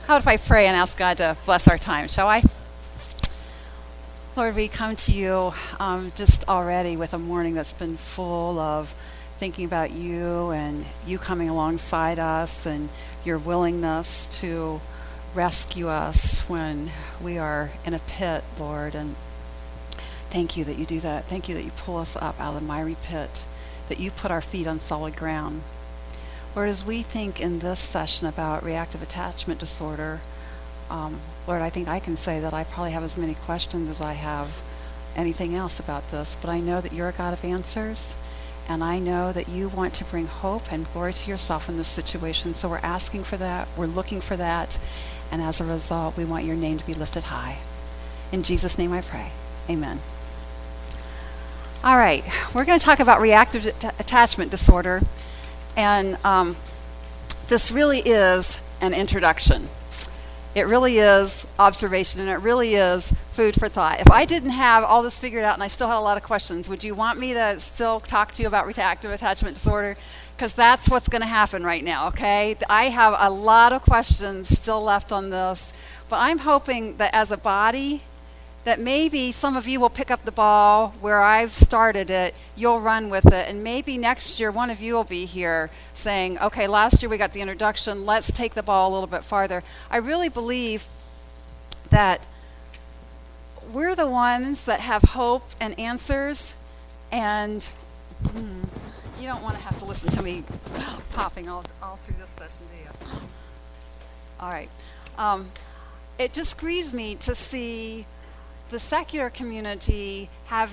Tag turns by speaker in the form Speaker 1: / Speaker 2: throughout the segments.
Speaker 1: How if I pray and ask God to bless our time, shall I? Lord, we come to you just already with a morning that's been full of thinking about you and you coming alongside us and your willingness to rescue us when we are in a pit, Lord. And thank you that you do that. Thank you that you pull us up out of the miry pit, that you put our feet on solid ground. Lord, as we think in this session about reactive attachment disorder, Lord, I think I can say that I probably have as many questions as I have anything else about this, but I know that you're a God of answers, and I know that you want to bring hope and glory to yourself in this situation, so we're asking for that, we're looking for that, and as a result, we want your name to be lifted high. In Jesus' name I pray. Amen. All right, we're going to talk about reactive attachment disorder. And this really is an introduction. It really is observation, and it really is food for thought. If I didn't have all this figured out and I still had a lot of questions, would you want me to still talk to you about reactive attachment disorder? Because that's what's going to happen right now, okay? I have a lot of questions still left on this, but I'm hoping that as a body, that maybe some of you will pick up the ball where I've started it, you'll run with it, and maybe next year one of you will be here saying, okay, last year we got the introduction, let's take the ball a little bit farther. I really believe that we're the ones that have hope and answers, and you don't want to have to listen to me popping all through this session, do you? All right. It just grieves me to see the secular community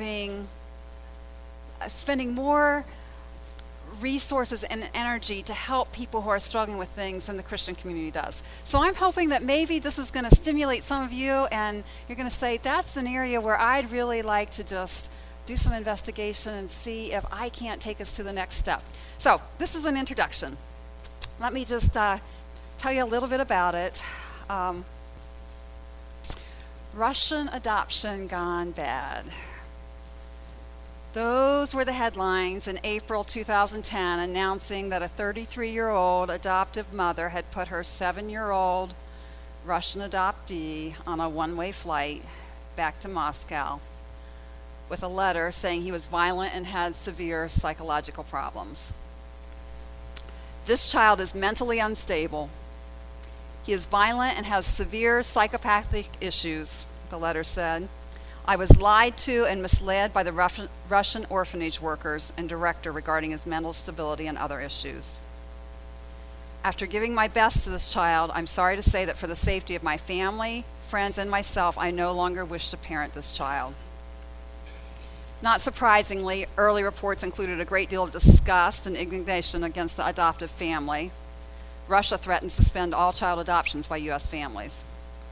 Speaker 1: spending more resources and energy to help people who are struggling with things than the Christian community does. So I'm hoping that maybe this is going to stimulate some of you, and you're going to say, that's an area where I'd really like to just do some investigation and see if I can't take us to the next step. So this is an introduction. Let me just tell you a little bit about it. Russian adoption gone bad. Those were the headlines in April 2010 announcing that a 33-year-old adoptive mother had put her 7-year-old Russian adoptee on a one-way flight back to Moscow with a letter saying he was violent and had severe psychological problems. This child is mentally unstable. He is violent and has severe psychopathic issues, the letter said. I was lied to and misled by the Russian orphanage workers and director regarding his mental stability and other issues. After giving my best to this child, I'm sorry to say that for the safety of my family, friends, and myself, I no longer wish to parent this child. Not surprisingly, early reports included a great deal of disgust and indignation against the adoptive family. Russia threatened to suspend all child adoptions by U.S. families.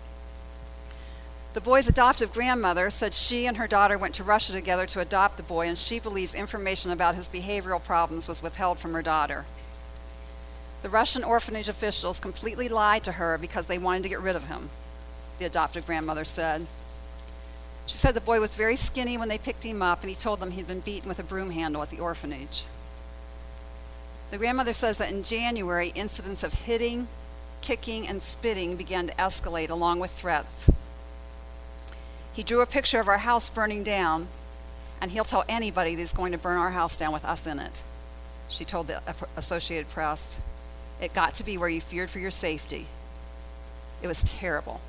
Speaker 1: The boy's adoptive grandmother said she and her daughter went to Russia together to adopt the boy, and she believes information about his behavioral problems was withheld from her daughter. The Russian orphanage officials completely lied to her because they wanted to get rid of him, the adoptive grandmother said. She said the boy was very skinny when they picked him up, and he told them he'd been beaten with a broom handle at the orphanage. The grandmother says that in January, incidents of hitting, kicking, and spitting began to escalate along with threats. He drew a picture of our house burning down, and he'll tell anybody that he's going to burn our house down with us in it, she told the Associated Press. It got to be where you feared for your safety. It was terrible.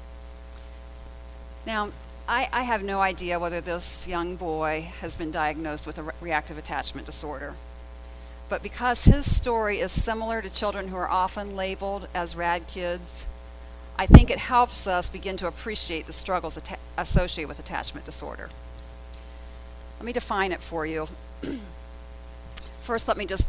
Speaker 1: Now, I have no idea whether this young boy has been diagnosed with a reactive attachment disorder. But because his story is similar to children who are often labeled as rad kids, I think it helps us begin to appreciate the struggles associated with attachment disorder. Let me define it for you. First, let me just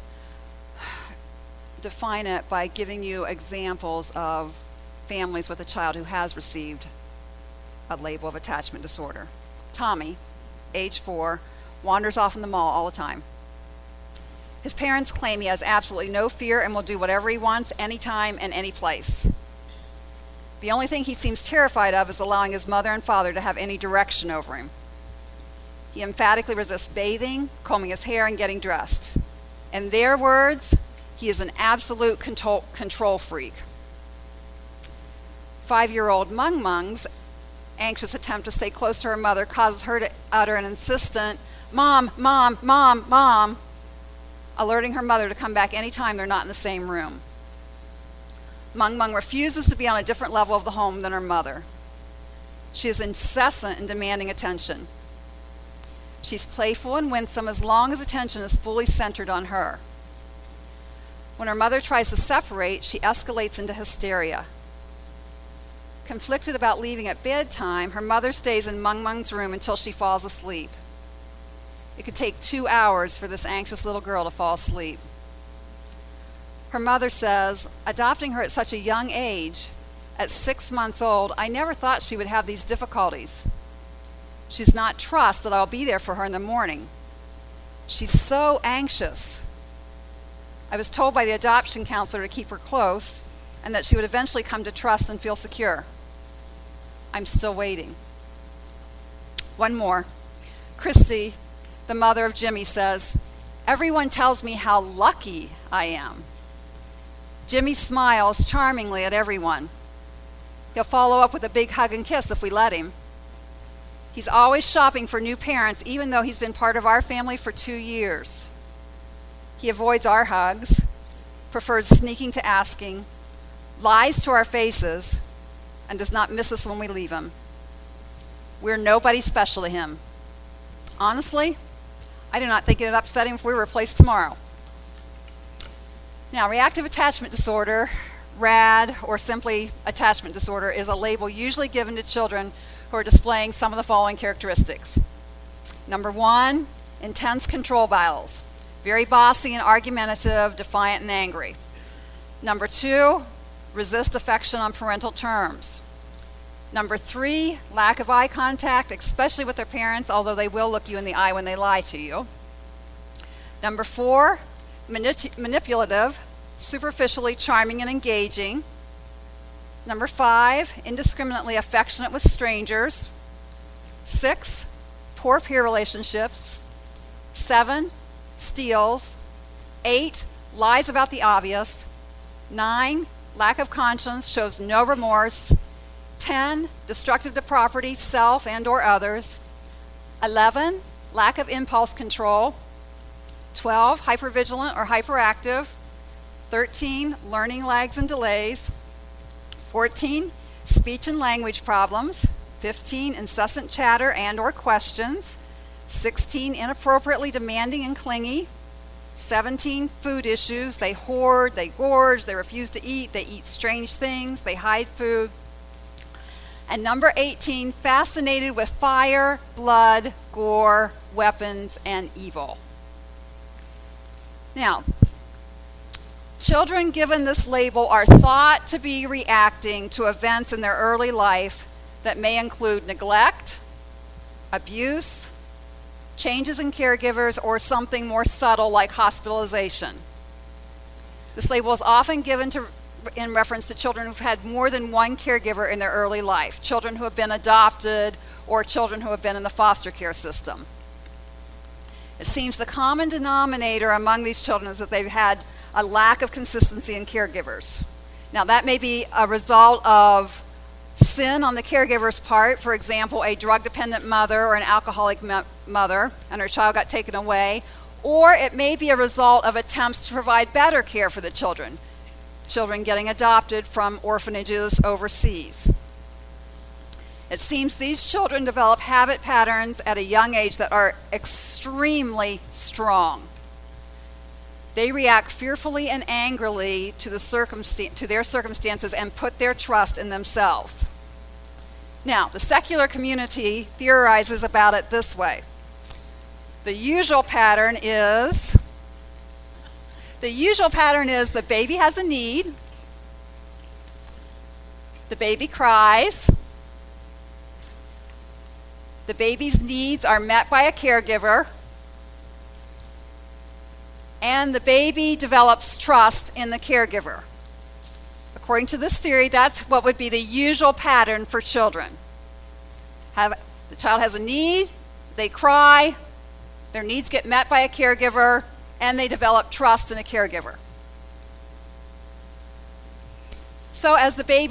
Speaker 1: define it by giving you examples of families with a child who has received a label of attachment disorder. Tommy, age 4, wanders off in the mall all the time. His parents claim he has absolutely no fear and will do whatever he wants, anytime and any place. The only thing he seems terrified of is allowing his mother and father to have any direction over him. He emphatically resists bathing, combing his hair, and getting dressed. In their words, he is an absolute control freak. 5-year-old Mung Mung's anxious attempt to stay close to her mother causes her to utter an insistent, "Mom, Mom, Mom, Mom," alerting her mother to come back anytime they're not in the same room. Mung Mung refuses to be on a different level of the home than her mother. She is incessant in demanding attention. She's playful and winsome as long as attention is fully centered on her. When her mother tries to separate, she escalates into hysteria. Conflicted about leaving at bedtime, her mother stays in Mung Mung's room until she falls asleep. It could take 2 hours for this anxious little girl to fall asleep. Her mother says, adopting her at such a young age, at 6 months old, I never thought she would have these difficulties. She does not trust that I'll be there for her in the morning. She's so anxious. I was told by the adoption counselor to keep her close and that she would eventually come to trust and feel secure. I'm still waiting. One more. Christy, the mother of Jimmy, says, everyone tells me how lucky I am. Jimmy smiles charmingly at everyone. He'll follow up with a big hug and kiss if we let him. He's always shopping for new parents, even though he's been part of our family for 2 years. He avoids our hugs, prefers sneaking to asking, lies to our faces, and does not miss us when we leave him. We're nobody special to him. Honestly, I do not think it'd upset him if we were replaced tomorrow. Now, reactive attachment disorder, RAD, or simply attachment disorder, is a label usually given to children who are displaying some of the following characteristics. Number 1, intense control battles, very bossy and argumentative, defiant and angry. Number 2, resist affection on parental terms. Number 3, lack of eye contact, especially with their parents, although they will look you in the eye when they lie to you. Number 4, manipulative, superficially charming and engaging. Number 5, indiscriminately affectionate with strangers. 6, poor peer relationships. 7, steals. 8, lies about the obvious. 9, lack of conscience, shows no remorse. 10, destructive to property, self and or others. 11, lack of impulse control. 12, hypervigilant or hyperactive. 13, learning lags and delays. 14, speech and language problems. 15, incessant chatter and or questions. 16, inappropriately demanding and clingy. 17, food issues. They hoard, they gorge, they refuse to eat, they eat strange things, they hide food. And number 18, fascinated with fire, blood, gore, weapons, and evil. Now, children given this label are thought to be reacting to events in their early life that may include neglect, abuse, changes in caregivers, or something more subtle like hospitalization. This label is often given in reference to children who've had more than one caregiver in their early life, children who have been adopted, or children who have been in the foster care system. It seems the common denominator among these children is that they've had a lack of consistency in caregivers. Now, that may be a result of sin on the caregiver's part, for example, a drug-dependent mother or an alcoholic mother, and her child got taken away, or it may be a result of attempts to provide better care for the children getting adopted from orphanages overseas. It seems these children develop habit patterns at a young age that are extremely strong. They react fearfully and angrily to their circumstances and put their trust in themselves. Now, the secular community theorizes about it this way. The usual pattern is the baby has a need, the baby cries, the baby's needs are met by a caregiver, and the baby develops trust in the caregiver. According to this theory, that's what would be the usual pattern for children. The child has a need, they cry, their needs get met by a caregiver, and they develop trust in a caregiver. So as the baby